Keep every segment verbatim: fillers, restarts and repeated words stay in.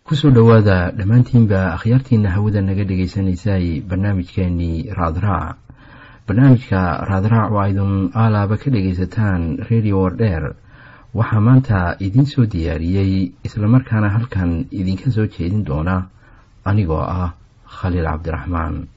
kusoo dhawaada dhammaantiinba akhyaartiina hawada naga dhagaysanaysay barnaamijkeenii raadraac. barnaamijka raadraac waa idin aalaaba ka dhagaysataan radio wardheer. waxaa maanta idiin soo diyaariyey islamarkaana halkan idinka soo jeedin doona anigoo ah khaliil cabdiraxmaan.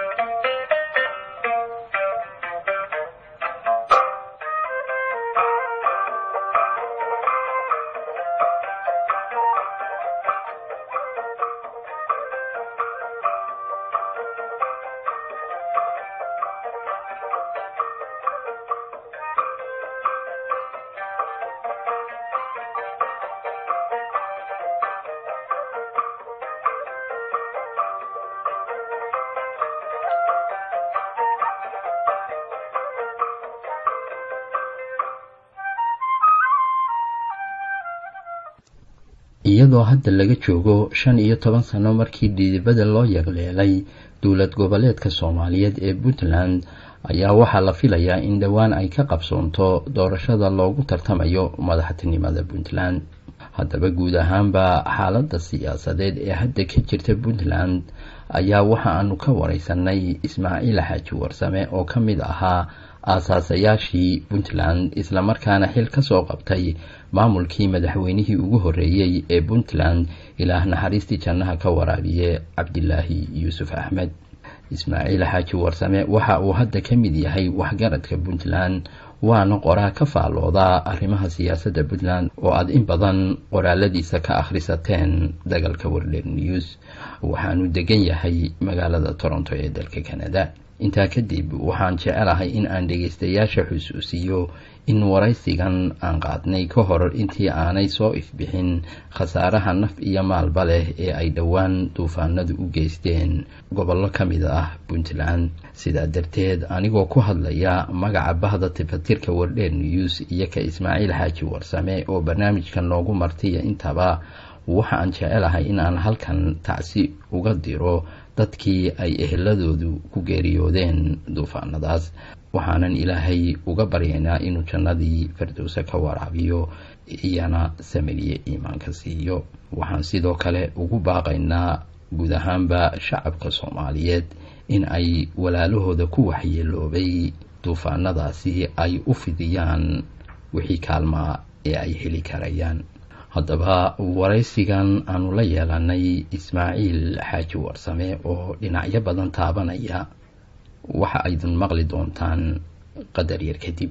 iyadoo hadda laga joogo shan iyo toban sano markii dhidibada loo yagleelay dowlad goboleedka Soomaaliyeed ee Puntland ayaa waxaa la filayaa in dhawaan ay ka qabsoonto doorashada loogu tartamayo madaxtinimada Puntland. haddaba guud ahaanba xaaladda siyaasadeed ee hadda ka jirta Puntland ayaa waxa aanu ka wareysanay Ismaaciil Xaaji Warsame oo ka mid ahaa aasaasayashii Puntland isla markaana xil ka soo qabtay maamulkii madaxweynihii ugu horeeyay ee Puntland ilaah naxariistii jannaha ka waraabiye Cabdilaahi Yuusuf Axmed. Ismaaciil Xaaji Warsame waxa uu hadda ka mid yahay waxgaradka Puntland waana qoraa ka faalooda arrimaha siyaasadda Puntland oo aad in badan qoraaladiisa ka akhrisateen dagalka Wardheer News. waxaanu degan yahay magaalada Toronto ee dalka Canada. intaa kadib waxaan jecelahay in aan dhageystayaasha xusuusiyo in waraysigan aan qaadnay ka hor intii aanay soo ifbixin khasaaraha naf iyo maalba leh ee ay dhowaan duufaanadu u geysteen gobollo ka mid ah Puntland. sidaa darteed anigoo ku hadlaya magaca bahda tifatirka Wardheer News iyo ka Ismaaciil Xaaji Warsame oo barnaamijkan noogu martiya intaba waxa aan jecelahay in aan halkan tacsi uga diro dadkii ay eheladoodu ku geeriyoodeen duufaanadaas. waxaanan ilaahay uga baryaynaa inuu jannadii firdowsa ka waraabiyo iyana samiriye iimaanka siiyo. waxaan sidoo kale ugu baaqaynaa guud ahaanba shacabka Soomaaliyeed in ay walaalahooda ku waxyeeloobay duufaanadaasi ay u fidiyaan wixii kaalmaa ee ay heli karayaan. haddaba waraysigan aanu la yeelanay Ismaaciil Xaaji Warsame oo dhinacyo badan taabanaya waxa ay idin maqli doontaan qadar yar kadib.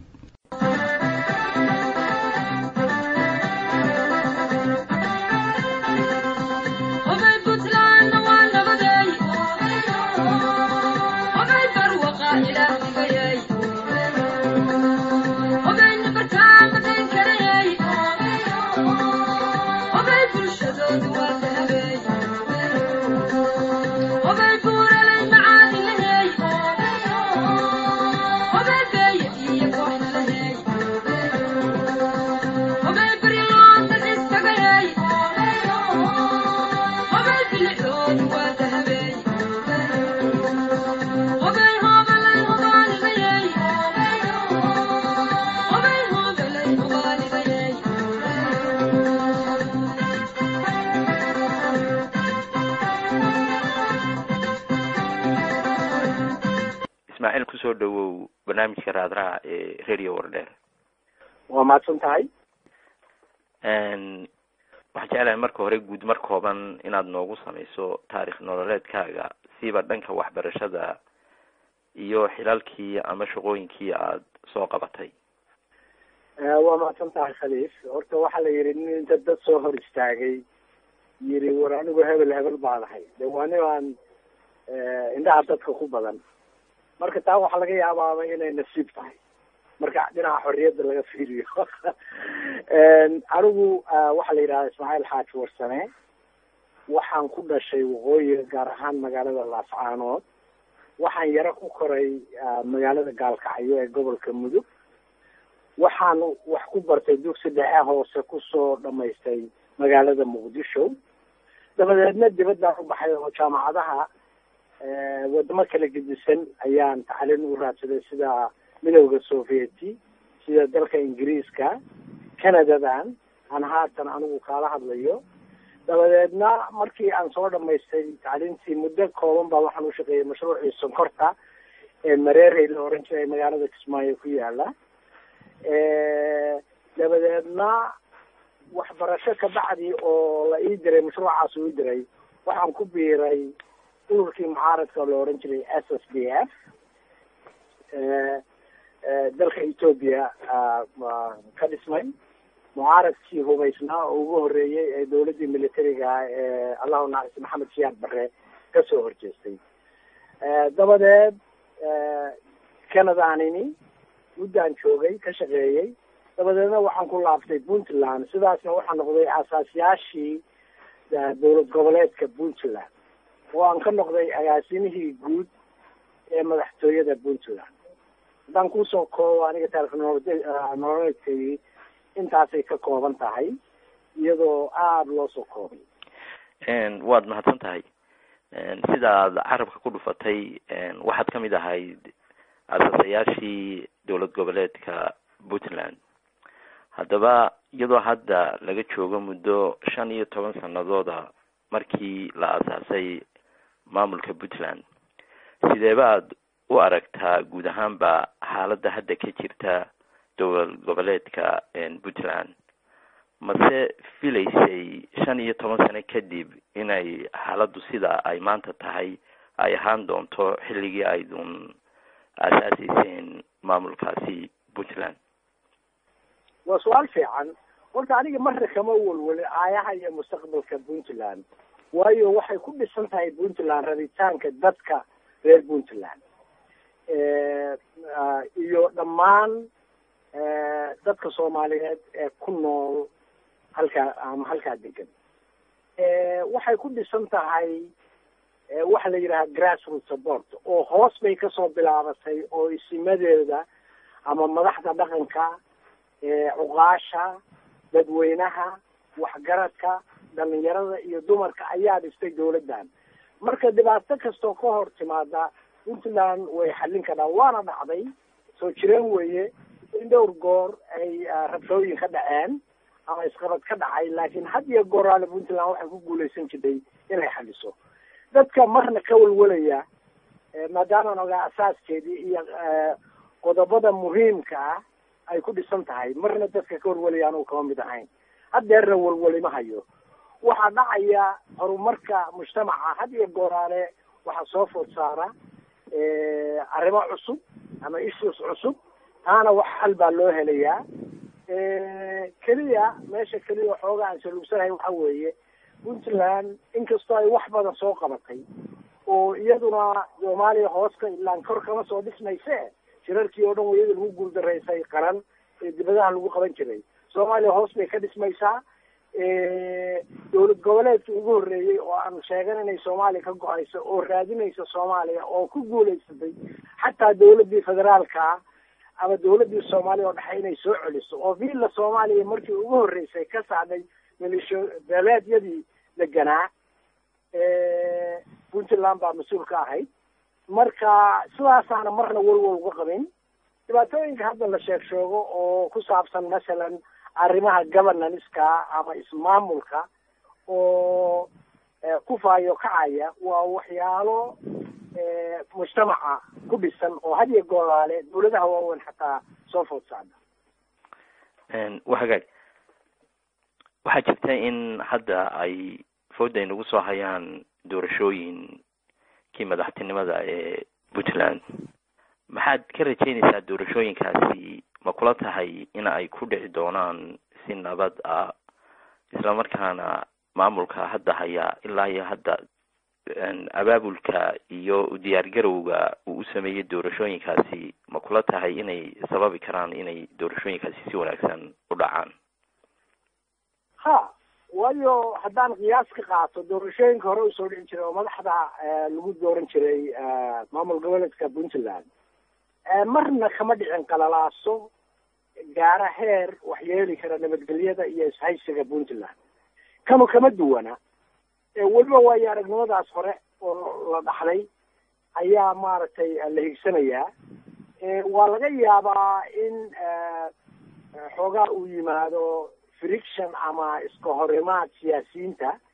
Ismaaciil ku soo dhawow barnaamijka raadraac ee Radio Wardheer. waa mahadsan tahay. een waxaan jeclahay marka hore guud mar kooban inaad noogu samayso taariikh nololeedkaaga siiba dhanka waxbarashada iyo xilalkii ama shaqooyinkii aad soo qabatay. waa mahadsan tahay Khaliif. horta waxaa la yidhi nin inta dad soo hor istaagay yidhi war anigu hebel hebel baan ahay de waa nin aan indhaha dadka ku badan. marka taa waxaa laga yaabaaba inay nasiib tahay marka dhinaca xorriyadda laga fiiriyo. anigu waxaa la yidhahdaa Ismaaciil Xaaji Warsame. waxaan ku dhashay waqooyiga gaar ahaan magaalada Laascaanood. waxaan yaro ku koray magaalada Gaalkacyo ee gobolka Mudug. waxaan wax ku bartay dugsi dhexe hoose kusoo dhamaystay magaalada Muqdisho. dabadeedna dibadda u baxay oo jaamacadaha wadamo kala gedisan ayaan tacliin u raadsaday sida midowda Sovieti, sida dalka Ingiriiska, Canadadan aan haatan anigu kala hadlayo, dabadeedna markii aan soo dhamaystay tacliintii muddo kooban baa waxaan u shaqeeyay mashruucii sonkorta ee mareerey la oran jiray magaalada Kismaayo ku yaala dabadeedna waxbarasho ka bacdi oo la ii diray mashruucaas uu diray waxaan ku biiray ururkii mucaaradka la oran jiray S S D F dalka Ethiopia ka dhismay mucaaradkii hubaysnaa oo ugu horeeyay ee dawladda militariga ee Allahu naxariis Maxamed Siyaad Barre ka soo horjeestay dabadeed Canada anini muddaan joogay ka shaqeeyay dabadeedna waxaan ku laaftay Puntland sidaasna waxaan noqday aasaasiyaashii dawlad goboleedka Puntland oo aan ka noqday agaasimihii guud ee madaxtooyada Puntland dan ku soo koobo aniga taariikh intaasay ka kooban tahay iyadoo aad loo soo koobay waad mahadsan tahay sidaad carabka ku dhufatay waxaad ka mid ahayd asaasayaashii dowlad goboleedka Puntland haddaba iyadoo hadda laga joogo muddo shan iyo toban sanadooda markii la asaasay maamulka Puntland sidee baad u aragtaa guud ahaanba xaaladda hadda ka jirta dowlad goboleedka Puntland mase filaysay shan iyo toban sano kadib inay xaaladdu sida ay maanta tahay ay ahaan doonto xilligii ay doon asaasiseen maamulkaasi Puntland waa su'aal fiican horta aniga marna kama walwalay aayaha iyo mustaqbalka Puntland waayo waxay ku dhisan tahay Puntland rabitaanka dadka reer Puntland ee iyo dhammaan dadka Soomaaliyeed ee ku nool halka ama halka degan ee waxay ku dhisan tahay waxa la yiraahdo grassroots support oo hoos bay ka soo bilaabatay oo isimadeeda ama madaxda dhaqanka ee uqaasha dadweynaha waxgaradka dhalinyarada iyo dumarka ayaa dhistay dawladdan marka dhibaato kastoo ka hor timaada Puntland way xallin karaan waana dhacday soo jireen weeye in dhowr goor ay rabshooyin ka dhaceen ama isqabad ka dhacay laakiin had iyo goor Puntland waxay ku guuleysan jirtay inay xalliso dadka marna ka walwalaya maadaama naga asaaskeedii iyo qodobada muhiimka ah ay ku dhisan tahay marna dadka ka walwalayaan oo ka mid ahayn haddeerna walwalima hayo waxa dhacaya horumarka mujtamaca had iyo gooraale waxa soo food saara ee arrimo cusub ama issues cusub ana wax hal baa loo helayaa ee kaliya meesha kaliya xoogaa aan soluusanahay waxa weeye Puntland inkastoo ay wax badan soo qabatay oo iyaduna Soomaaliya hoos ka ilaan kor kama soo dhismayse shirarkii oo dhan wayada lagu guuldareysay qaran ee dibadaha lagu qaban jiray Soomaaliya hoos bay ka dhismaysaa ee dowlad goboleedkii ugu horeeyay oo aan sheegan inay Soomaaliya ka go'ayso oo raadinaysa Soomaaliya oo ku guuleysatay xataa dowladda federaalka ama dowladda Soomaaliya oo dhaxay inay soo celiso oo villa Soomaaliya markii ugu horeysay ka saaday milisho dawladyadii deganaa ee Puntland baa mas'uul ka ahayd marka sidaasana marna walwal uga qabin dhibaatooyinka hadda la sheeg sheego oo ku saabsan masalan arrimaha governance-ka ama ismaamulka oo ku faayo kacaya waa waxyaalo mujtamaca ku dhisan oo had iyo goolaale dawladaha waaweyn xataa soo food saada wahagaag waxaa jirta in hadda ay fooda inagu soo hayaan doorashooyinkii madaxtinimada ee Puntland maxaad ka rajaynaysaa doorashooyinkaasi ma kula tahay in ay ku dhici doonaan si nabad ah isla markaana maamulka hadda haya ilaa iyo hadda abaabulka iyo u diyaar garowga uu u sameeyay doorashooyinkaasi ma kula tahay inay sababi karaan inay doorashooyinkaasi si wanaagsan u dhacaan ha waayo haddaan qiyaas ka qaato doorashooyinka hore usoo dhici jiray oo madaxda lagu dooran jiray maamul goboleedka Puntland marna kama dhicin qalalaaso gaara heer waxyeeli kara nabadgelyada iyo ishaysiga Puntland kama kama duwana ee waliba waa aragnimadaas hore oo la dhaxlay ayaa maaragtay la higsanayaa ee waa laga yaabaa in xoogaa uu yimaado friction ama iska horimaad siyaasiyiinta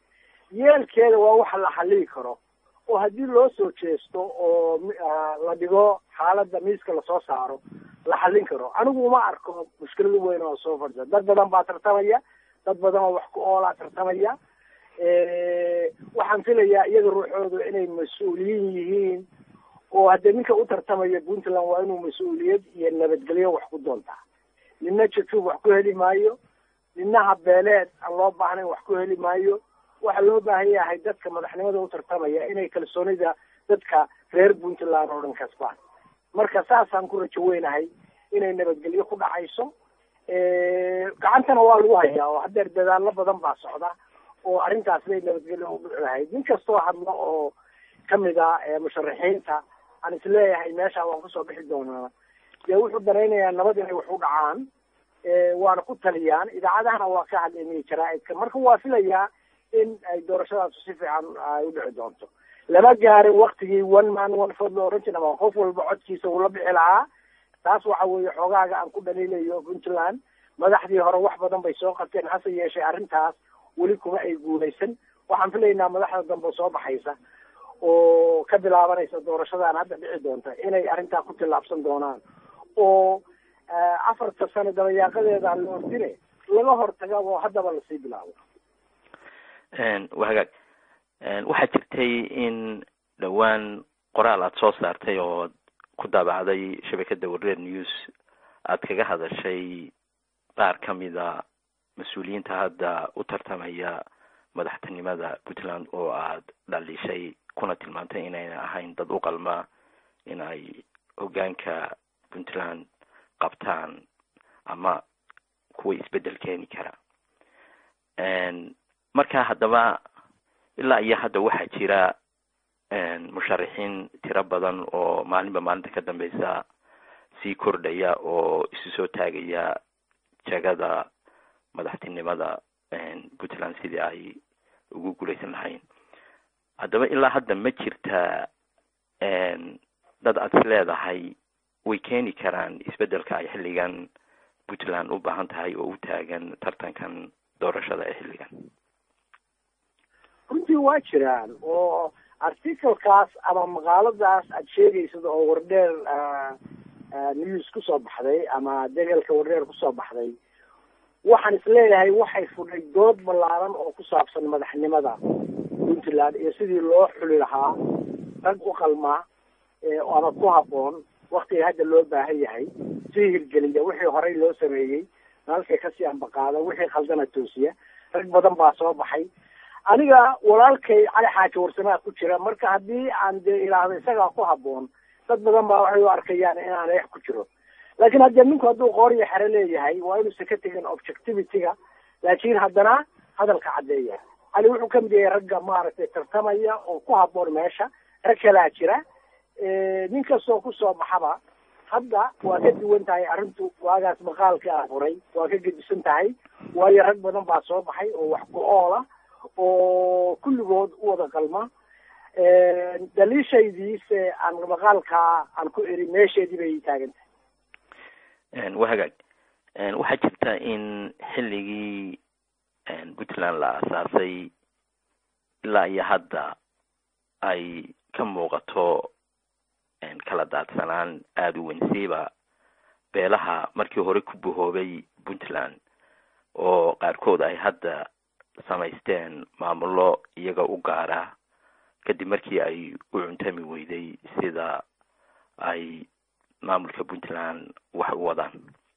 yeelkeeda waa waxa la xallin karo oo haddii loo soo jeesto oo la dhigo xaaladda miiska lasoo saaro la xallin karo. anigu uma arko mushkilad weyn oo soo fadhida. dad badan baa tartamaya, dad badan oo wax ku oola tartamaya. waxaan filayaa iyaga ruuxoodu inay mas-uuliyiin yihiin oo haddii ninka u tartamaya Puntland waa inuu mas-uuliyad iyo nabadgelyo wax ku doontaa. ninna jatuub wax ku heli maayo, ninna habeeleed aan loo baahnayn wax ku heli maayo. waxaa loo baahan yahay dadka madaxnimada u tartamaya inay kalsoonida dadka reer Puntland oo dhan kasbaan. marka saasaan ku rajo weynahay inay nabadgelyo ku dhacayso. gacantana waa lagu hayaa oo haddeer dadaallo badan baa socda oo arrintaas bay nabadgelyo u dhici lahayd. nin kastoo hadlo oo kamid ah musharaxiinta aan isleeyahay meesha waan kusoo bixi doonaa dee wuxuu daraynayaa nabad inay wax u dhacaan, waana ku taliyaan. idaacadahana waa ka hadlaynaya jaraa'idka. marka waa filayaa in ay doorashadaas si fiican ay u dhici doonto. lama gaarin waktigii one man one vote la oran jiray, qof walba codkiisa uu la bixi lahaa. taas waxa weeye xoogaaga aan ku dhaliilayo Puntland. madaxdii hore wax badan bay soo qabteen, hase yeeshee arrintaas weli kuma ay guulaysan. waxaan filaynaa madaxda dambe soo baxaysa oo ka bilaabanaysa doorashadan hadda dhici doonta inay arrintaa ku tillaabsan doonaan oo afarta sano dabayaaqadeeda la ordine laga hortaga oo haddaba lasii bilaabo. waa hagaag. waxaa jirtay in dhowaan qoraal aada soo saartay oo ku daabacday shabakada Wareer News aad kaga hadashay qaar kamida mas-uuliyiinta hadda u tartamaya madaxtinimada Puntland oo aad dhalishay kuna tilmaantay inayna ahayn dad u qalma in ay hoggaanka Puntland qabtaan ama kuwa isbedel keeni kara. marka haddaba ilaa iyo hadda waxaa jira musharaxiin tiro badan oo maalinba maalinta ka dambeysa sii kordhaya oo isu soo taagaya jagada madaxtinimada Puntland sidii ay ugu guuleysan lahayn. haddaba ilaa hadda ma jirtaa dad aad is leedahay way keeni karaan isbedelka ay xilligan Puntland u baahan tahay oo u taagan tartankan doorashada ee xilligan? runtii waa jiraan oo articlekaas ama maqaaladaas aad sheegaysad oo Wareer news kusoo baxday ama degalka Wareer kusoo baxday, waxaan isleeyahay waxay fudhay dood ballaaran oo ku saabsan madaxnimada Puntland iyo sidii loo xuli lahaa rag u qalma ama ku habboon waqtiga hadda loo baahan yahay si hirgeliya wixii horey loo sameeyey nalka kasii ambaqaada wixii khaldana toosiya. rag badan baa soo baxay. aniga walaalkay Cali Xaaji Warsame ku jira. marka haddii aan dee ilaahdo isagaa ku habboon, dad badan baa waxay u arkayaan inaan eex ku jiro. laakiin haddii ninku hadduu qooriyo xero leeyahay waa inuusan ka tegin objectivity-ga, laakiin haddana hadalka caddeeya. cali wuxuu ka mid yahay ragga maaragtay tartamaya oo ku habboon meesha. rag kalaa jira. nin kastoo kusoo baxaba hadda waa ka duwan tahay arrintu. waagaas maqaalka aan qoray waa ka gedisan tahay, waayo rag badan baa soo baxay oo wax ku oola oo kulligood u wada qalma. daliishaydiise aan maqaalka aan ku eri meesheedii bay taagan tahay. waa hagaag. waxaa jirta in xilligii Puntland la asaasay ilaa iyo hadda ay ka muuqato kala daadsanaan aada u weynsiiba beelaha markii hore ku buhoobay Puntland oo qaarkood ay hadda samaysteen maamulo iyaga u gaara kadib markii ay u cuntami weyday sida ay maamulka Puntland wax u wadaan.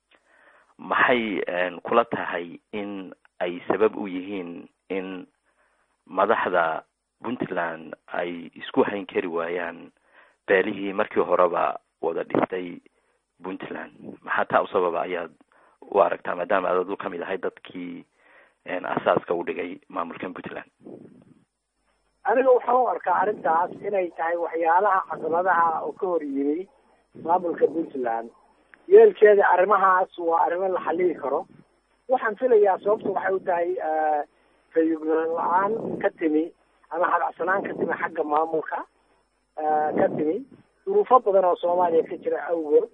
maxay kula tahay in ay sabab u yihiin in madaxda Puntland ay isku hayn kari waayaan beelihii markii horeba wada dhistay Puntland? maxaa taa u sababa ayaad u aragtaa maadaama aad u kamid ahay dadkii asaaska u dhigay maamulkan Puntland? aniga waxaan u arkaa arrintaas inay tahay waxyaalaha caqabadaha oo ka hor yimi maamulka Puntland. yeelkeeda arrimahaas waa arrimo la xallin karo. waxaan filayaa sababta waxay u tahay fayugnaan la-aan ka timi ama hadacsanaan ka timi xagga maamulka ka timi duruufo badan oo Soomaaliya ka jira awgood.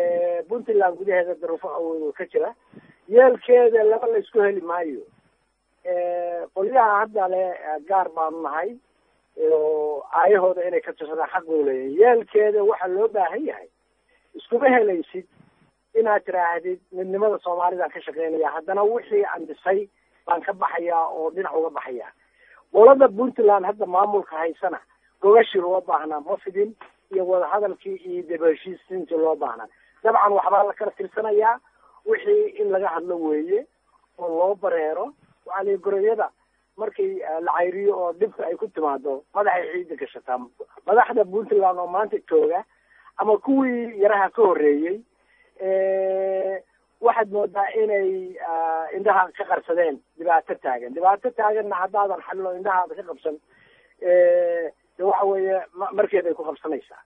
Puntland gudaheeda duruufo awgood ka jira. yeelkeeda laba la isku heli maayo. qolyaha hadda le gaar baanu nahay oo aayahooda inay ka tirsadaan xaq buu leeyahay. yeelkeeda waxaa loo baahan yahay iskuma helaysid inaad tiraahdid midnimada soomaalidaan ka shaqeynaya haddana wixii aan dhisay baan ka baxayaa oo dhinac uga baxayaa. qolada puntland hadda maamulka haysana gogashii loo baahnaa ma fidin iyo wadahadalkii iyo dib heshiisiintii loo baahnaa. dabcan waxbaa la kala tirsanayaa wixii in laga hadlo weeye oo loo bareero. waxaa la goroyada markii la cayriyo oo dhibka ay ku timaado madaxay ciidda gashataa. madaxda puntland oo maanta jooga ama kuwii yaraha ka horreeyey waxaad moodaa inay indhaha ka qarsadeen dhibaato taagan dhibaato taaganna haddaadan xallo indhahaada ka qabsan de waxa weeye markeeday ku qabsanaysaa.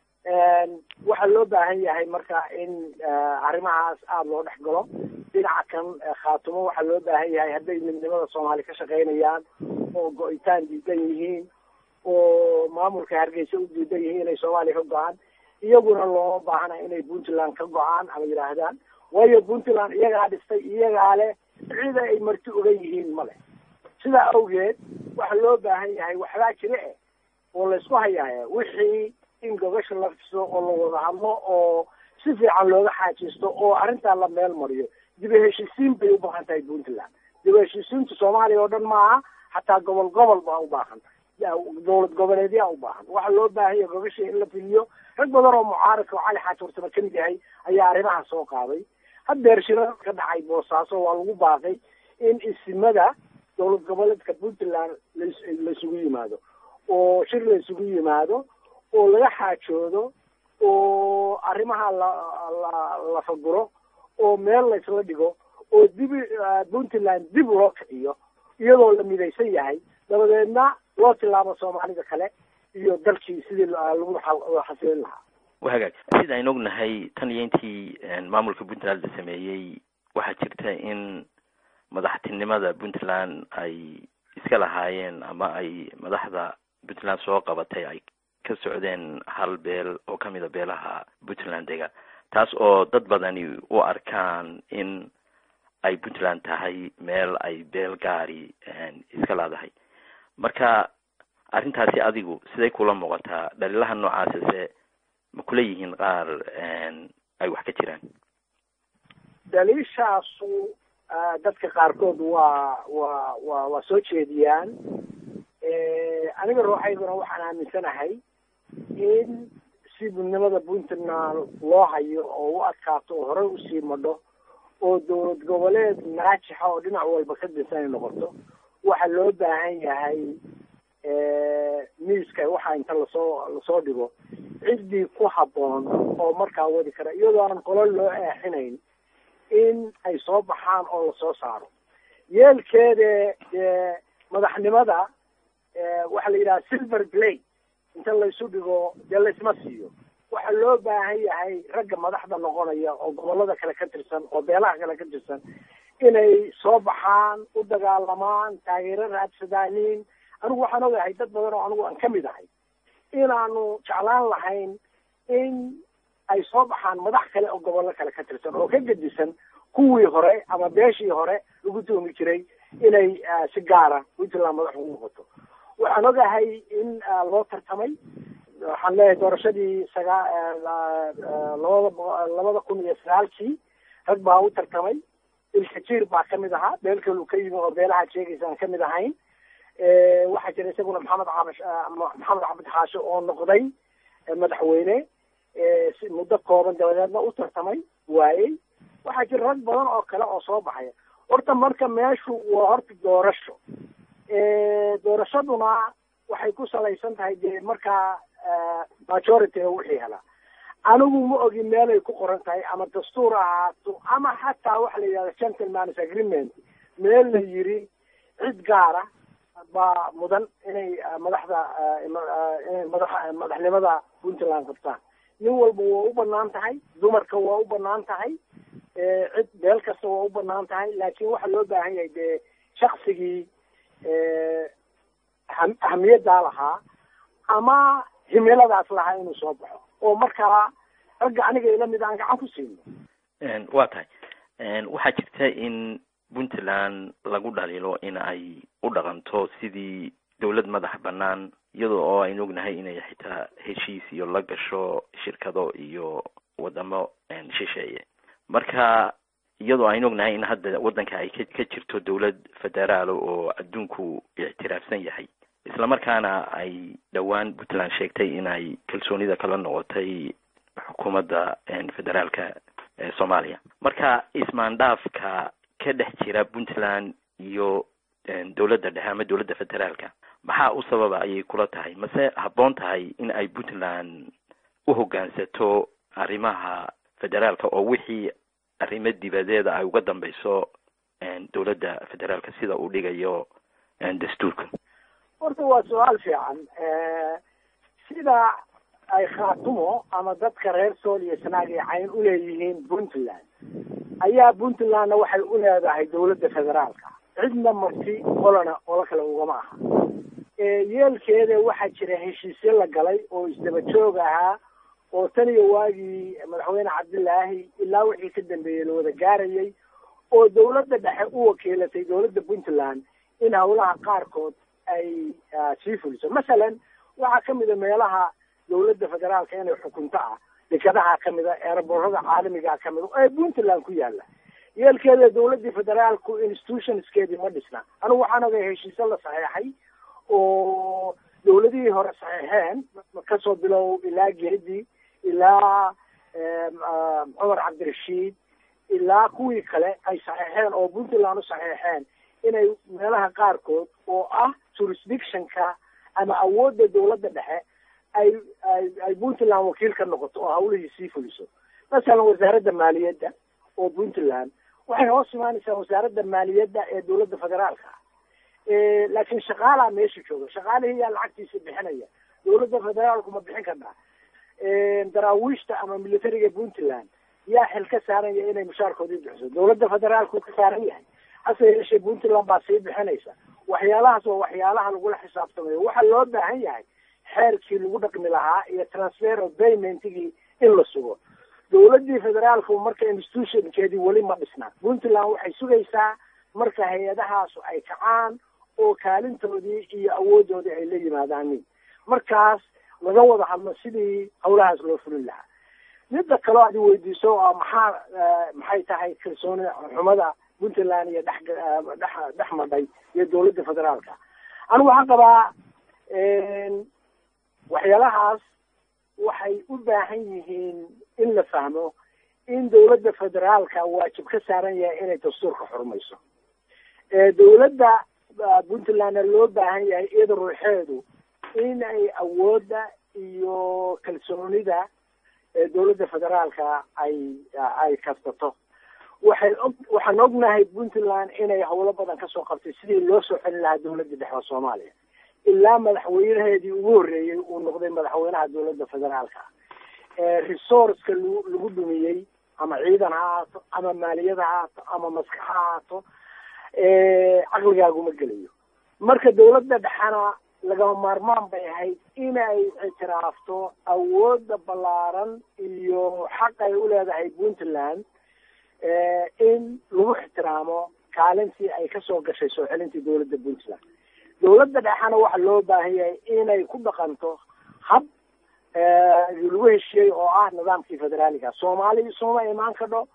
waxaa loo baahan yahay marka in arrimahaas aada loo dhex galo. dhinaca kan khaatumo waxaa loo baahan yahay hadday midnimada soomaali ka shaqaynayaan oo go-itaan diidan yihiin oo maamulka hargeysa u diidan yihiin inay soomaaliya ka go-aan iyaguna looma baahana inay puntland ka go-aan ama yidhaahdaan waayo puntland iyagaa dhistay iyagaa leh cida ay marti uga yihiin male. sidaa awgeed waxaa loo baahan yahay waxbaa jira eh oo laysku hayaa wixii in gobasha la fiso oo la wada hadlo oo si fiican looga xaajisto oo arrintaa la meel mariyo. dib u heshiisiin bay u baahan tahay puntland. dib u heshiisiintu soomaaliya oo dhan maaha xataa gobol gobol baa u baahan dowlad goboleedyaa u baahan. waxaa loo baahan yahay gobasha in la filiyo. rag badan oo mucaaradka oo cali xaaji warsame kamid yahay ayaa arrimaha soo qaaday. haddeer shirada ka dhacay boosaaso waa lagu baaqay in isimada dowlad goboleedka puntland laysugu yimaado oo shir laysugu yimaado oo laga xaajoodo oo arrimaha la la la faguro oo meel laysla dhigo oo dib puntland dib loo kiciyo iyadoo la midaysan yahay dabadeedna loo tilaabo soomaalida kale iyo dalkii sidii lagu xasilin lahaa. wa hagaag sida aynu ognahay tan iyo intii maamulka puntland la sameeyey waxaa jirta in madaxtinimada puntland ay iska lahaayeen ama ay madaxda puntland soo qabatay ay ka socdeen hal beel oo kamid a beelaha puntland dega taas oo dad badani u arkaan in ay puntland tahay meel ay beel gaari iska leedahay. marka arrintaasi adigu siday kula muuqataa dhaliilaha noocaasase ma kula yihiin qaar ay wax ka jiraan? dhaliishaasu dadka qaarkood waa waa waa waa soo jeediyaan. aniga ruuxayduna waxaan aaminsanahay in si midnimada puntland loo hayo oo u adkaato oo horey usii madho oo dowlad goboleed naajixa oo dhinac walba ka dinsan ay noqoto waxaa loo baahan yahay miiska waxaa inta lasoo lasoo dhigo ciddii ku habboon oo markaa wadi kara iyadoo aan qolo loo eexinayn in ay soo baxaan oo lasoo saaro. yeelkeeda dee madaxnimada waxaa la yidhaha silver plate inta laysu dhigo dee laysma siiyo. waxaa loo baahan yahay ragga madaxda noqonaya oo gobolada kale ka tirsan oo beelaha kale ka tirsan inay soo baxaan u dagaalamaan taageero raadsadaanin. anigu waxaan ogahay dad badan oo anigu aan kamid ahay inaanu jeclaan lahayn in ay soo baxaan madax kale oo gobollo kale ka tirsan oo ka gedisan kuwii hore ama beeshii hore lagu tuumi jiray inay si gaara puntland madax ugu noqoto. waxaan ogahay in loo tartamay waxaan leeyahay doorashadii sagaa labada labada kun iyo sagaalkii rag baa u tartamay. ilkajiir baa kamid ahaa beel kalu ka yimi oo beelaha sheegaysa aan kamid ahayn. waxaa jira isaguna maxamed cabash maxamed cabdi xaashe oo noqday madaxweyne si muddo kooban dabadeedna u tartamay waayey. waxaa jira rag badan oo kale oo soo baxaya. horta marka meeshu waa horta doorasho. doorashaduna waxay ku salaysan tahay dee markaa majority-ga wixii helaa. anigu ma ogi meelay ku qoran tahay ama dastuur ahaato ama xataa waxa la yidhahda gentleman's agreement meel la yiri cid gaara baa mudan inay madaxda inay madax madaxnimada puntland qabtaan. nin walba waa u banaan tahay dumarka waa u banaan tahay cid beel kasta waa u banaan tahay laakiin waxaa loo baahan yahay dee shaksigii ahamiyaddaa lahaa ama himiladaas lahaa inuu soo baxo oo markaa ragga aniga ila mid aan gacan ku siino. waa tahay waxaa jirta in puntland lagu dhaliilo in ay u dhaqanto sidii dawlad madax banaan iyadoo oo aynu ognahay inay xitaa heshiis iyo la gasho shirkado iyo wadamo shisheeye. marka iyadoo aynu ognahay in hadda wadanka ay ka jirto dawlad federaal oo adduunku ictiraafsan yahay, isla markaana ay dhawaan puntland sheegtay in ay kalsoonida kala noqotay xukuumadda federaalka ee Soomaaliya. marka ismaandhaafka ka dhex jira puntland iyo dawladda dhexe ama dawladda federaalka maxaa u sababa ayay kula tahay, mase habboon tahay in ay puntland u hoggaansato arrimaha federaalka oo wixii arrimo dibadeeda ay uga dambayso dawladda federaalka sida uu dhigayo dastuurka? horta waa su-aal fiican. sida ay khaatumo ama dadka reer sool iyo sanaag iyo cayn u leeyihiin puntland ayaa puntlandna waxay u leedahay dawladda federaalka. cidna marti qolana qola kale ugama aha. yeelkeeda waxaa jira heshiisyo la galay oo isdaba joog ahaa oo tan iyo waagii madaxweyne cabdilaahi ilaa wixii ka dambeeyey la wada gaarayay oo dawladda dhexe u wakiilatay dawladda puntland in hawlaha qaarkood ay sii fuliso. masalan waxaa kamid a meelaha dawladda federaalka inay xukunto ah, dekadaha kamid a, eeraboorada caalamiga kamid a ee puntland ku yaala. yeelkeeda dawladdii federaalku institutionskeedii ma dhisna. anigu waxaan ogay heshiisyo la saxeexay oo dawladihii hore saxeexeen kasoo bilow ilaa geedi ilaa cumar cabdirashiid ilaa kuwii kale ay saxeexeen oo puntland u saxeexeen inay meelaha qaarkood oo ah jurisdictionka ama awoodda dawladda dhexe ay ay ay puntland wakiil ka noqoto oo hawlihii sii fuliso. masalan wasaaradda maaliyadda oo puntland waxay hoos imaanaysaa wasaaradda maaliyadda ee dawladda federaalka. laakiin shaqaalaa meesha jooga, shaqaalihii yaa lacagtiisa bixinaya. dawladda federaalku ma bixin karnaa. daraawiishta ama militariga puntland yaa xil ka saaranya inay mushaarkoodii bixiso. dawladda federaalku ka saaran yahay, hase yeeshee puntland baa sii bixinaysa. waxyaalahaas waa waxyaalaha lagula xisaabtamayo. waxaa loo baahan yahay xeerkii lagu dhaqmi lahaa iyo transfer of paymentigii in la sugo. dawladdii federaalku marka institutionkeedii weli ma dhisna. puntland waxay sugaysaa marka hay-adahaasu ay kacaan oo kaalintoodii iyo awoodoodii ay la yimaadaan. markaas laga wada hadlo sidii hawlahaas loo fulin lahaa. midda kaloo aad weydiiso oo maxaa maxay tahay kalsooni xumada puntland iyo dhex dhex dhex madhay iyo dawladda federaalka. anigu waxaan qabaa waxyaalahaas waxay u baahan yihiin in la fahmo in dawladda federaalka waajib ka saaran yahay inay dastuurka xurmayso. dawladda puntlandna loo baahan yahay iyada ruuxeedu in ay awoodda iyo kalsoonida dawladda federaalka ay ay kastato. waxay og waxaan ognahay puntland inay hawlo badan kasoo qabtay sidii loo soo celin lahaa dawladda dhexe Soomaaliya ilaa madaxweynaheedii ugu horreeyay uu noqday madaxweynaha dawladda federaalka. resourceka lagu dhumiyey ama ciidan ha ahaato ama maaliyad ha ahaato ama maskax ha ahaato caqligaaguma gelayo. marka dawladda dhexena lagama maarmaan bay ahayd inay ictiraafto awoodda ballaaran iyo xaq ay u leedahay puntland in lagu ixtiraamo kaalintii ay kasoo gashay soo celintii dawladda puntland. dawladda dhexena waxaa loo baahan yahay inay ku dhaqanto hab lagu heshiiyey oo ah nidaamkii federaaliga. soomaaliya sooma imaan kadho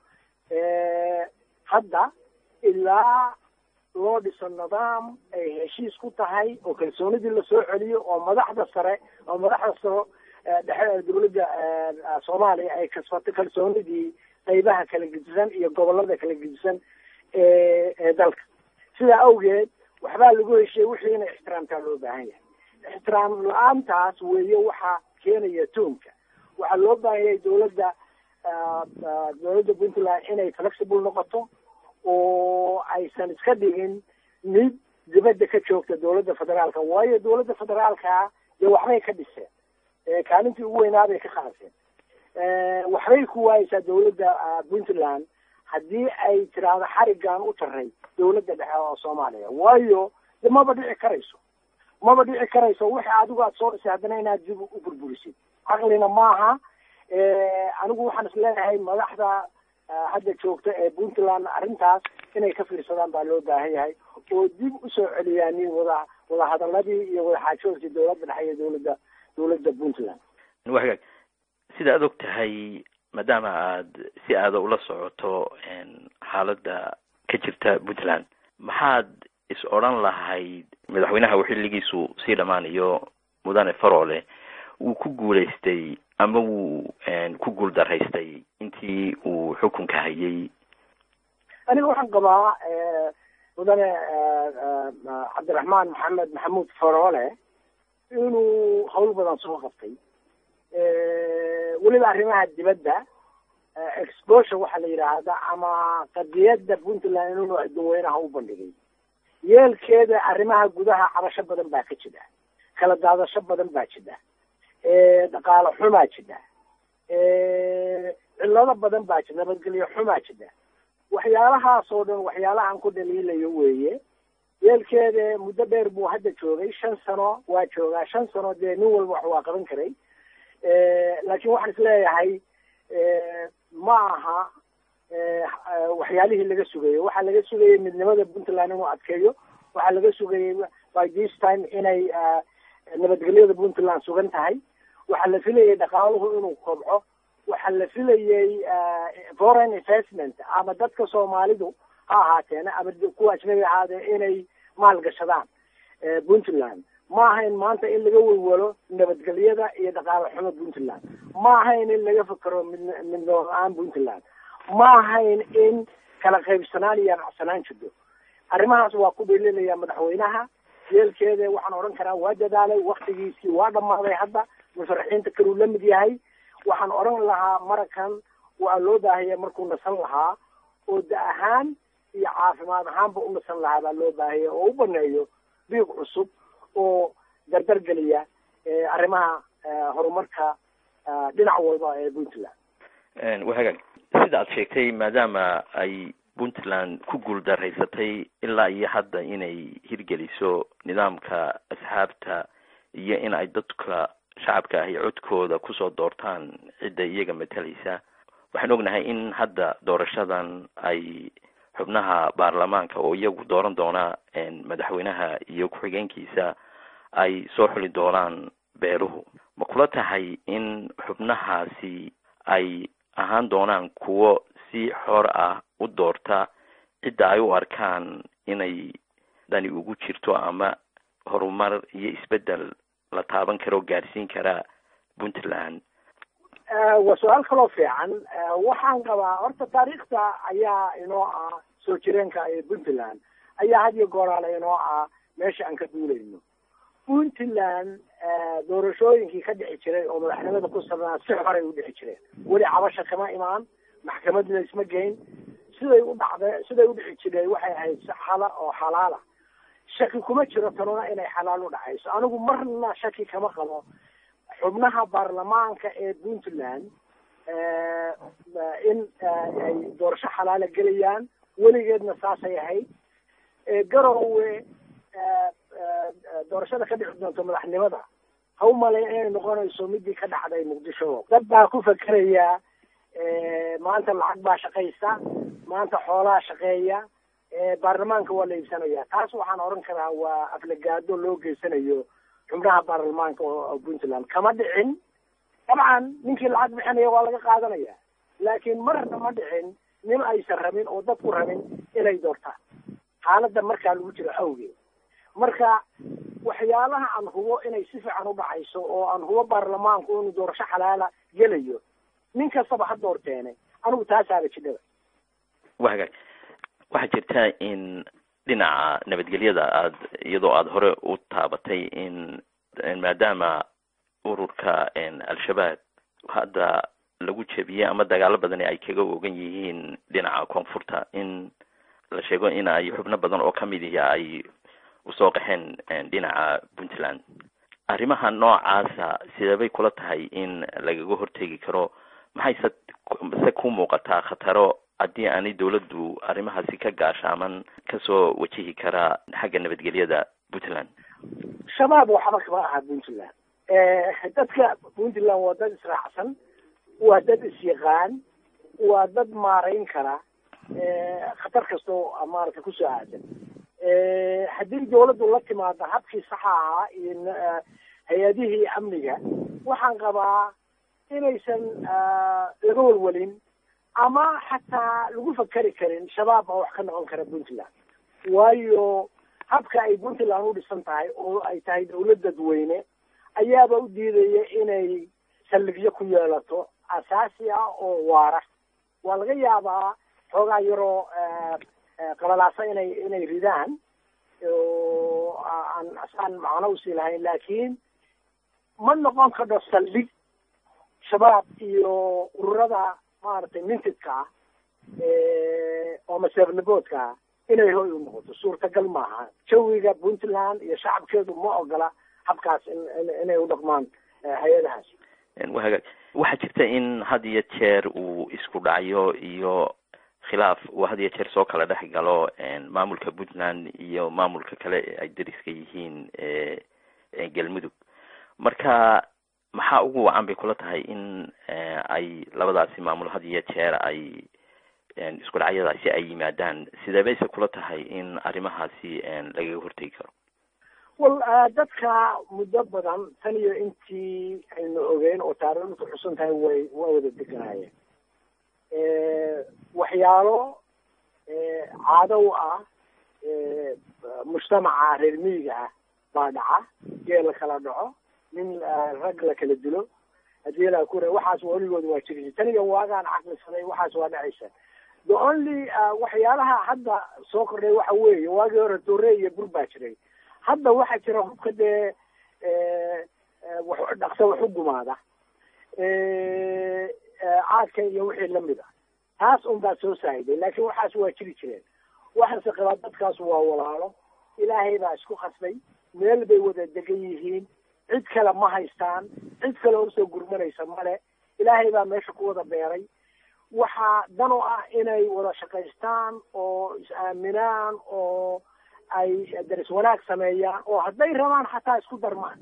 hadda ilaa loo dhiso nidaam ay heshiis ku tahay oo kalsoonidii lasoo celiyo oo madaxda sare oo madaxda sare dhexe dawladda Soomaaliya ay kasbatay kalsoonidii qaybaha kala gedisan iyo gobolada kala gedisan ee dalka. sidaa awgeed waxbaa lagu heshiiyey wixii inay ixtiraamtaa loo baahan yahay. ixtiraam la-aantaas weeye waxaa keenaya toonka. waxaa loo baahan yahay dawladda dawladda puntland inay flexible noqoto oo aysan iska dhigin mid dibadda ka joogta dawladda federaalka. waayo dawladda federaalka dee waxbay ka dhiseen, kaalintii ugu weynaaday ka qaadeen. waxbay ku waayeysaa dawladda puntland haddii ay tiraahdo xarigaan u taray dawladda dhexe oo Soomaaliya. waayo de maba dhici karayso maba dhici karayso wixii adigu aad soo dhisay haddana inaad dib u burburisid. caqlina maaha. anigu waxaan isleeyahay madaxda hadda joogta ee Puntland arrintaas inay ka fiirsadaan baa loo baahan yahay oo dib u soo celiyaan wada wada hadaladii iyo wada xaajoodkii dawladda dhexe iyo dawladda dawladda Puntland. Waxay sida aad og tahay maadaama aad si aad ula socoto xaaladda ka jirta Puntland maxaad is oran lahayd madaxweynaha uu xilligiisu si dhamaanayo mudane Faroole uu ku guuleystay ama uu ku guul daraystay intii uu xukunka hayay? aniga waxaan qabaa mudane Cabdiraxmaan Maxamed Maxamuud Faroole inuu hawl badan soo qabtay weliba arrimaha dibadda exposure waxa la yiraahdaa ama qadiyadda Puntland inuu dadweynaha u bandhigay yeelkeeda arrimaha gudaha cabasho badan baa ka jira kala daadasho badan baa jira ee dhaqaale xumaa jira ee cilado badan baa jira nabadgelyo xumaa jira waxyaalahaas oo dhan waxyaalahan ku dhaliilayo weeye yeelkeeda muddo dheer buu hadda joogay shan sano waa joogaa shan sano dee nin walba wax waa qaban karay laakiin waxaan isleeyahay ma aha waxyaalihii laga sugayo waxaa laga sugayay midnimada Puntland inuu adkeeyo waxaa laga sugayay by this time inay nabadgelyada Puntland sugan tahay waxaa la filayay dhaqaaluhu inuu kobco waxaa la filayay foreign investment ama dadka Soomaalidu ha ahaateen ama kuwa ajnabi ahaadeen inay maal gashadaan Puntland ma ahayn maanta in laga walwalo nabadgelyada iyo dhaqaale xumo Puntland ma ahayn in laga fakaro midnaan Puntland ma ahayn in kala qaybsanaan iyo racsanaan jiro arrimahaas waa ku dheelinaya madaxweynaha yeelkeeda waxaan oran karaa waa dadaalay waqtigiisii waa dhamaaday hadda musharaxiinta kale la mid yahay waxaan oran lahaa marakan waa loo baahaya markuu nasan lahaa oo da ahaan iyo caafimaad ahaanba u nasan lahaa baa loo baahaya oo u baneeyo biiq cusub oo dardar geliya arrimaha horumarka dhinac walba ee Puntland. Waxay sida aad sheegtay maadaama ay Puntland ku guul daraysatay ilaa iyo hadda inay hirgeliso nidaamka asxaabta iyo in ay dadka shacabka ah codkooda ku soo doortaan cidda iyaga matalaysa waxaan ognahay in hadda doorashadan ay xubnaha baarlamaanka oo iyagu dooran doona madaxweynaha iyo ku-xigeenkiisa ay soo xuli doonaan beeruhu ma kula tahay in xubnahaasi ay ahaan doonaan kuwo si xor ah u doorta cidda ay u arkaan inay dani ugu jirto ama horumar iyo isbedel la taaban karo gaarsiin kara Puntland? waa su'aal kaloo fiican waxaan qabaa horta taariikhda ayaa inoo ah soo jireenka ee Puntland ayaa had iyo gooraale inoo ah meesha aan ka duulayno Puntland doorashooyinkii ka dhici jiray oo madaxnimada ku sabnaa si horay u dhici jireen weli cabasho kama imaan maxkamadda isma geyn siday u dhacday siday u dhici jiray waxay ahayd saxala oo xalaala shaki kuma jiro tanuna inay xalaal u dhacayso anigu marna shaki kama qabo xubnaha baarlamaanka ee Puntland in ay doorasho xalaala gelayaan weligeedna saasay ahayd garowe doorashada ka dhici doonto madaxnimada ha u malayn inay noqonayso midii ka dhacday Muqdisho dad baa ku fakeraya maanta lacag baa shaqaysa maanta xoolaha shaqeeya baarlamaanka waa la iibsanaya taas waxaan oran karaa waa aflagaado loo geysanayo xubnaha baarlamaanka oo Puntland kama dhicin dabcan ninkii lacag bixinaya waa laga qaadanaya laakiin marna ma dhicin nin aysan rabin oo dadku rabin inay doortaan xaaladda markaa lagu jiro awgeed marka waxyaalaha aan hubo inay si fiican u dhacayso oo aan hubo baarlamaanku inuu doorasho xalaala gelayo nin kastaba ha doorteene anigu taasaaba jidhada waxa waxa jirta in dhinaca nabadgelyada aad iyadoo aad hore u taabatay in maadaama ururka al-shabaab hadda lagu jabiyay ama dagaalo badan ay kaga ogan yihiin dhinaca koonfurta in la sheego in ay xubno badan oo kamid ah ay usoo qaxeen dhinaca Puntland arrimaha noocaasa sidee kula tahay in lagaga hortagi karo maxay se ku muuqataa khataro haddii aanay dawladdu arrimahaasi ka gaashaaman kasoo wajihi karaa xagga nabadgelyada Puntland? shabaab waxba kama aha Puntland dadka Puntland waa dad israacsan waa dad isyaqaan waa dad maarayn kara khatar kastoo maaragtay kusoo aadan haddii dawladdu la timaado habkii saxa ahaa iyo hay-adihii amniga waxaan qabaa inaysan laga walwalin ama xataa lagu fakeri karin shabaab baa wax ka noqon kara puntland waayo habka ay puntland u dhisan tahay oo ay tahay dawlad dadweyne ayaaba u diidaya inay saldhigyo ku yeelato asaasi ah oo waara waa laga yaabaa xoogaa yaroo qalalaasa inay inay ridaan oo aan asaan macno usii lahayn laakiin ma noqon kardho saldhig shabaab iyo ururada maaragtay mintidka ah oo maseebnaboodka ah inay hoy u noqoto suurtagal maaha jawiga puntland iyo shacabkeedu ma ogola habkaas inay u dhaqmaan hay-adahaas wahagaag waxaa jirta in had iyo jeer uu isku dhacyo iyo khilaaf uu had iyo jeer soo kala dhex galo maamulka puntland iyo maamulka kale ee ay dariska yihiin galmudug marka maxaa ugu wacan bay kula tahay in ay labadaasi maamul had iyo jeer ay isku dhacyadaasi ay yimaadaan sidee bayse kula tahay in arrimahaasi lagaga hortegi karo wal dadka muddo badan tan iyo intii aynu ogeyn oo taariikhdu xusan tahay way waa wada deganaayeen waxyaalo caado u ah mujtamaca reer miyiga ah baa dhaca geel la kala dhaco nin rag la kala dilo hadii la ku waxaas weligood waa jirtay tan iyo waagaan caqlisaday waxaas waa dhacaysa the only waxyaalaha hadda soo kordhay waxa weeye waagii hore doore iyo bur baa jiray hadda waxaa jira hubka dee wax dhaqso wax u gumaada caadka iyo wixii lamid ah taas un baa soo saahiday laakiin waxaas waa jiri jireen waxaase qabaa dadkaas waa walaalo ilaahay baa isku khasbay meel bay wada degan yihiin cid kale ma haystaan cid kale usoo gurmanaysa male ilaahay baa meesha ku wada beeray waxaa dan u ah inay wada shaqaystaan oo is-aaminaan oo ay daris wanaag sameeyaan oo hadday rabaan xataa isku darmaan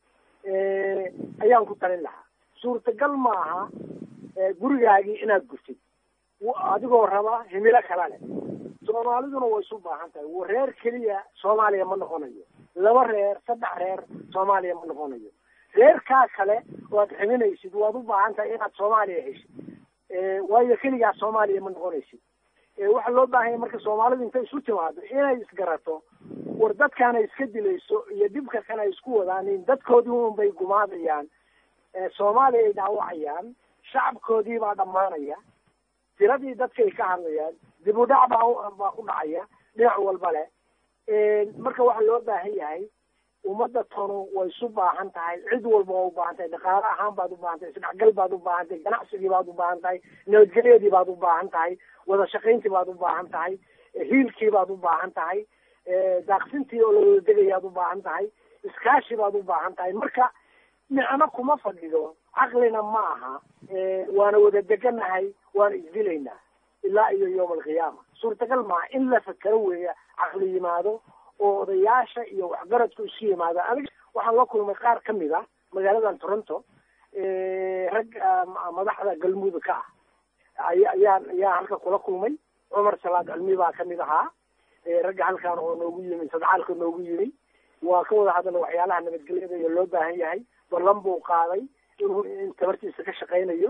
ayaan ku talin lahaa suurtagal maaha gurigaagii inaad gurtid adigoo raba himilo kala leh soomaaliduna way isu baahan tahay reer keliya soomaaliya ma noqonayo laba reer saddex reer soomaaliya ma noqonayo reerkaa kale waad ximinaysid waad u baahan tahay inaad soomaaliya heshid waayo keligaa soomaaliya ma noqonaysid waxaa loo baahanya marka soomaalidu intay isu timaado inay isgarato war dadkaana iska dilayso iyo dhibka kan ay isku wadaanin dadkoodii un bay gumaadayaan soomaaliya ay dhaawacayaan shacabkoodii baa dhammaanaya tiradii dadkay ka hadlayaan dib u dhac baa baa ku dhacaya dhinac walba leh marka waxaa loo baahan yahay ummadda tanu way isu baahan tahay cid walba waa u baahan tahay dhaqaale ahaan baad u baahan tahay isdhexgal baad u baahan tahay ganacsigii baad u baahan tahay nabadgelyadii baad u baahan tahay wada shaqayntii baad u baahan tahay hiilkii baad u baahan tahay daaqsintii oo la wada degayaad u baahan tahay iskaashi baad u baahan tahay marka micno kuma fadhido caqlina ma aha waana wada deganahay waana isdilaynaa ilaa iyo yowma alqiyaama suurtagal maaha in la fakero weeya caqli yimaado oo odayaasha iyo waxgaradku isu yimaado aniga waxaan la kulmay qaar ka mid a magaaladan toronto rag madaxda galmudug ka ah aya ayaan ayaa halka kula kulmay cumar salaad cilmi baa kamid ahaa ragga halkaan oo noogu yimi sadcaalka noogu yimi waa ka wada hadalna waxyaalaha nabadgelyada iyo loo baahan yahay ballan buu qaaday inuu in tabartiisa ka shaqaynayo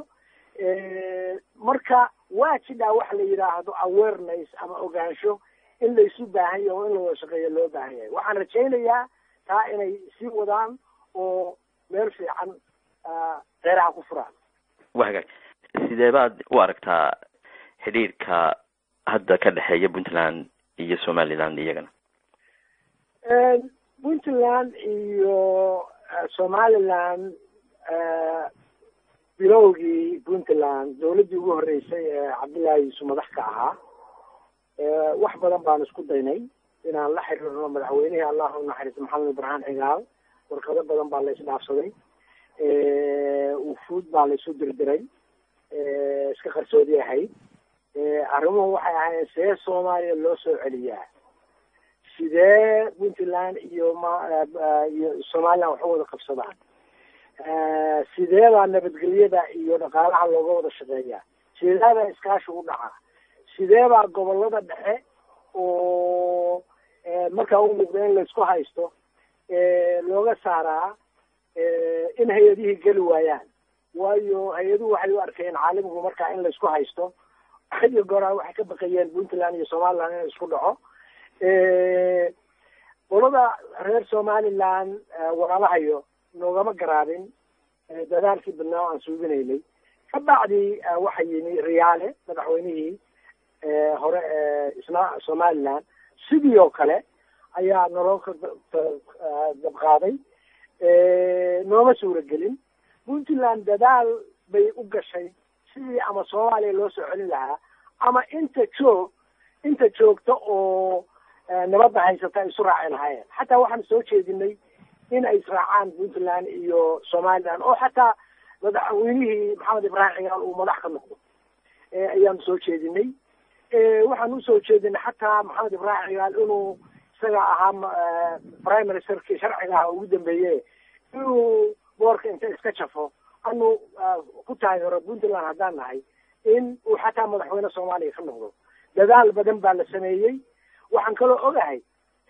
marka waa jidhaa waxa la yidhaahdo awareness ama ogaansho in laysu baahan yahay oo in la wada shaqeeyo loo baahan yahay waxaan rajaynayaa taa inay sii wadaan oo meel fiican reeraha ku furaan wahagaag sidee baad u aragtaa xidhiirka hadda ka dhexeeya puntland iyo somaliland iyagana puntland iyo somaliland bilowgii puntland dawladdii ugu horreysay ee cabdullaahi yuusuf madax ka ahaa wax badan baan isku daynay inaan la xiriirno madaxweynihii allah u naxariisto maxamed ibraahim cigaal warqado badan baa la isdhaafsaday wufuud baa la isu dirdiray iska qarsoodi ahayd arrimuhu waxay ahaayeen see soomaaliya loo soo celiyaa sidee puntland iyo ma iyo somaliland wax u wada qabsadaan sidee baa nabadgelyada iyo dhaqaalaha looga wada shaqeeyaa sideebaa iskaashi u dhacaa sideebaa gobolada dhexe oo markaa u muuqda in laysku haysto looga saaraa in hay-adihii geli waayaan waayo hay-aduhu waxay u arkeen caalamigu markaa in laysku haysto iyo goraa waxay ka baqayeen puntland iyo somaliland in isku dhaco qolada reer somaliland walaalahayo noogama garaabin dadaalkii badnaa oo aan suuginaynay ka bacdi waxa yimi riyaale madaxweynihii hore isna somaliland sidii oo kale ayaa naloo ka dabqaaday nooma suuragelin puntland dadaal bay u gashay sidii ama soomaaliya loo soo celin lahaa ama inta joog inta joogta oo nabadda haysata ay isu raaci lahaayeen xataa waxaan soo jeedinay in ay israacaan puntland iyo somaliland oo xataa madaxweynihii maxamed ibraahim cigaal uu madax ka noqdo ayaanu soo jeedinay waxaan usoo jeedinay xataa maxamed ibraahim cigaal inuu isaga ahaa prime ministerkii sharciga ah ugu dambeeye inuu boorka inta iska jafo anu ku taageero puntland haddaan nahay in uu xataa madaxweyne soomaaliya ka noqdo dadaal badan baa la sameeyey waxaan kaloo ogahay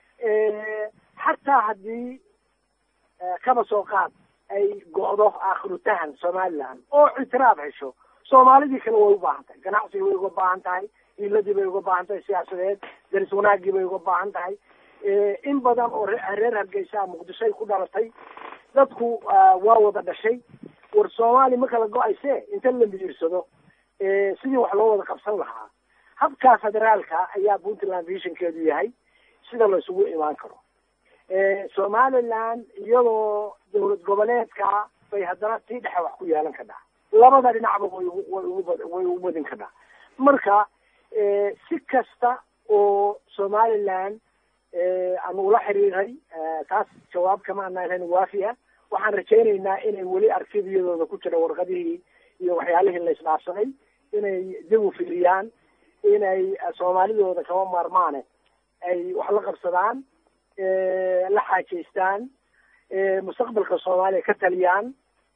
xataa haddii kaba soo qaad ay go'do aakhirutahan somaliland oo ictiraaf hesho soomaalidii kale way u baahan tahay ganacsigii bay uga baahan tahay hiiladii bay uga baahan tahay siyaasadeed daris wanaagii bay uga baahan tahay in badan oo reer hargeysa muqdishoy ku dhalatay dadku waa wada dhashay war soomaali ma kala go-ayse inta la miyirsado sidii wax loo wada qabsan lahaa habkaa federaalka ayaa puntland visionkeedu yahay sida la isugu imaan karo somaliland iyadoo dawlad goboleedka bay haddana tii dhexe wax ku yeelan kadhaa labada dhinacba way way ugu badin kadhaa marka si kasta oo somaliland aan ula xiriiray taas jawaab kama anaan waafiya waxaan rajaynaynaa inay weli arkidiyadooda ku jira warqadihii iyo waxyaalihii la isdhaafsaday inay dib u fiiriyaan inay soomaalidooda kama maarmaane ay wax la qabsadaan la xaajaystaan mustaqbalka soomaaliya ka taliyaan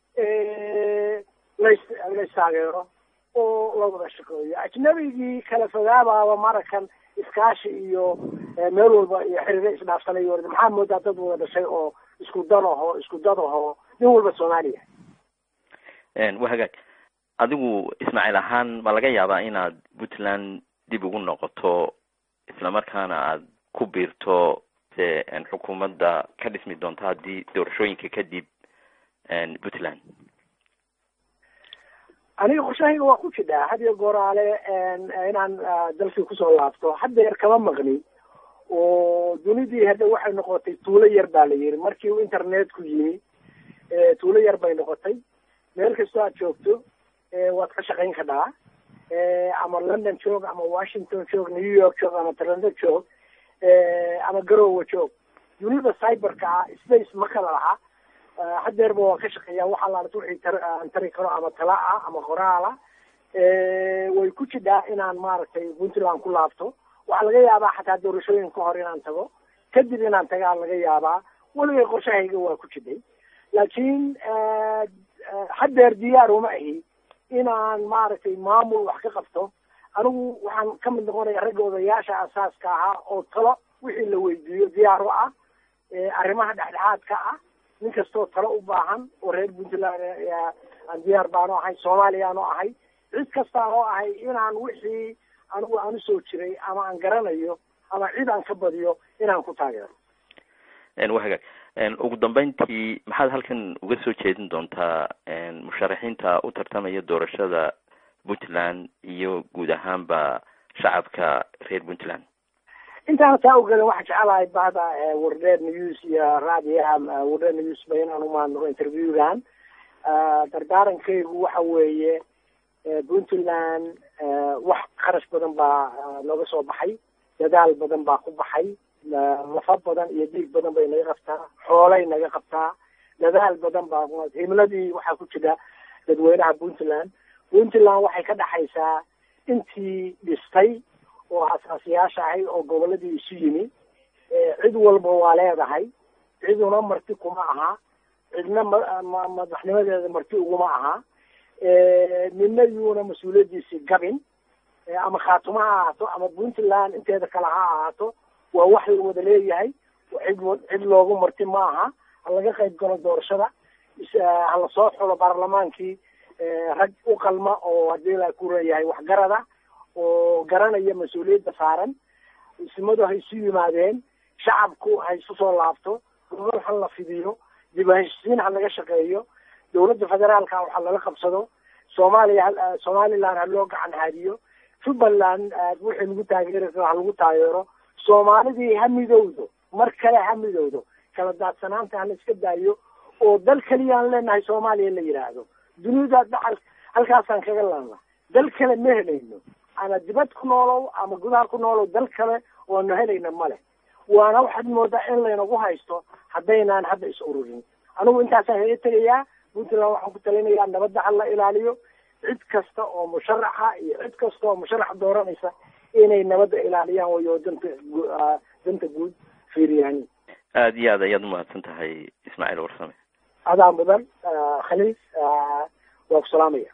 las lays taageero oo la wada shaqeeyo ajnabigii kala fogaabaaba marakan iskaashi iyo meel walba iyo xiriiro isdhaafsanayo maxaa moodaa dad wada dhashay oo isku danaho isku dadaho nin walba soomaaliya wa hagaag adigu ismaaciil ahaan ma laga yaabaa inaad puntland dib ugu noqoto islamarkaana aad ku biirto se xukuumadda ka dhismi doonto haddii doorashooyinka kadib puntland aniga qorshahayga waa ku jidhaa had iyo gooraale inaan dalkii kusoo laabto haddeer kama maqni oo dunidii hadda waxay noqotay tuulo yar baa la yiri markii uu internetku yimi tuulo yar bay noqotay meel kastoo aad joogto waad ka shaqayn kadhaa ama london joog ama washington joog new york joog ama toronto joog ama garowe joog dunida cyberka ah space ma kala laha haddeerba waan ka shaqeeyaa waxa laalata wixii aan tari karo ama tala ah ama qoraala way ku jidhaa inaan maaragtay puntland ku laabto waxaa laga yaabaa xataa doorashooyin ka hor inaan tago kadib inaan tagaa laga yaabaa weligay qorshahayga waa ku jiday laakiin haddeer diyaar uma ahi inaan maaragtay maamul wax ka qabto anigu waxaan ka mid noqonaya ragga odayaasha asaaska ahaa oo talo wixii la weydiiyo diyaar u ah arrimaha dhexdhexaadka ah nin kastoo talo u baahan oo reer puntland aan diyaar baanu ahay soomaaliyaanu ahay cid kastaa oo ahay inaan wixii anigu aan usoo jiray ama aan garanayo ama cid aan ka badiyo inaan ku taageero wa hagaag ugu dambeyntii maxaad halkan uga soo jeedin doontaa musharaxiinta u tartamaya doorashada puntland iyo guud ahaanba shacabka reer puntland intaana taa ogadan waxaa jecelahay bahda wardheer news iyo raadiyaha wardheer news ba inaan umaadnaqo interviewgan dardaarankaygu waxa weeye puntland wax kharash badan baa nooga soo baxay dadaal badan baa ku baxay lafa badan iyo dhiig badan bay naga qabtaa xoolay naga qabtaa dadaal badan baa himladii waxaa ku jira dadweynaha puntland puntland waxay ka dhaxaysaa intii dhistay oo asaasiyaasha ahay oo goboladii isu yimi cid walba waa leedahay ciduna marti kuma aha cidna madaxnimadeeda marti uguma aha midna yuuna mas-uuliyadiisii gabin ama khaatumo ha ahaato ama puntland inteeda kale ha ahaato waa wax la wada leeyahay cid cid loogu marti ma aha ha laga qayb galo doorashada ha la soo xulo baarlamaankii rag u qalma oo haddii la ku leeyahay waxgarada oo garanaya mas-uuliyadda saaran ismadu hay isu yimaadeen shacabku hay isu soo laabto gobol ha la fidiyo dib u heshiisiin ha laga shaqeeyo dowladda federaalka waxa lala qabsado soomaaliya somaliland ha loo gacan haadiyo jubbaland wixii lagu taageeraysa ha lagu taageero soomaalidii ha midowdo mar kale ha midowdo kala daadsanaanta ha la iska daayo oo dal keliyaan leenahay soomaaliya la yidhaahdo dunida dhacal halkaasaan kaga laana dal kale ma helayno ama dibad ku noolow ama gudaha ku noolow dal kale waanu helayna male waana waxaad moodaa in laynagu haysto haddaynaan hadda is ururin anigu intaasaan kaga tegayaa puntland waxaan ku talinayaa nabadda ha la ilaaliyo cid kasta oo musharaxa iyo cid kasta oo musharax dooranaysa inay nabadda ilaaliyaan wayo danta danta guud fiiriyaan aada iyo aad ayaad umahadsan tahay ismaaciil warsame adaa mudan khaliis waa ku salaamaya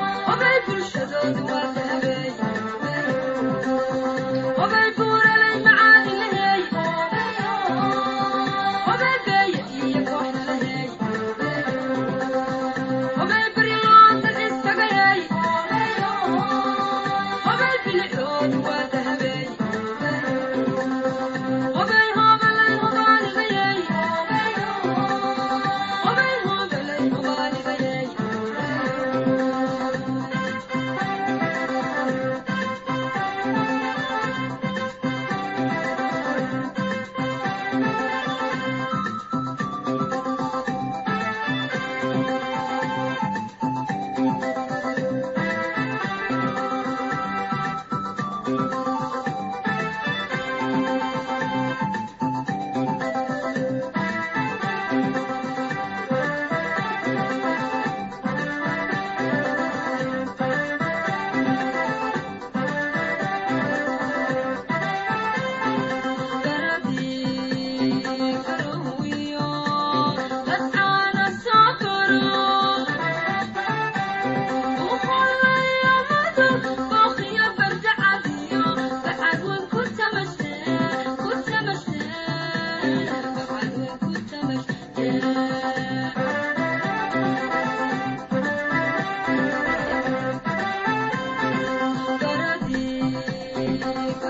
وبالبورة للمعلم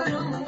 Aro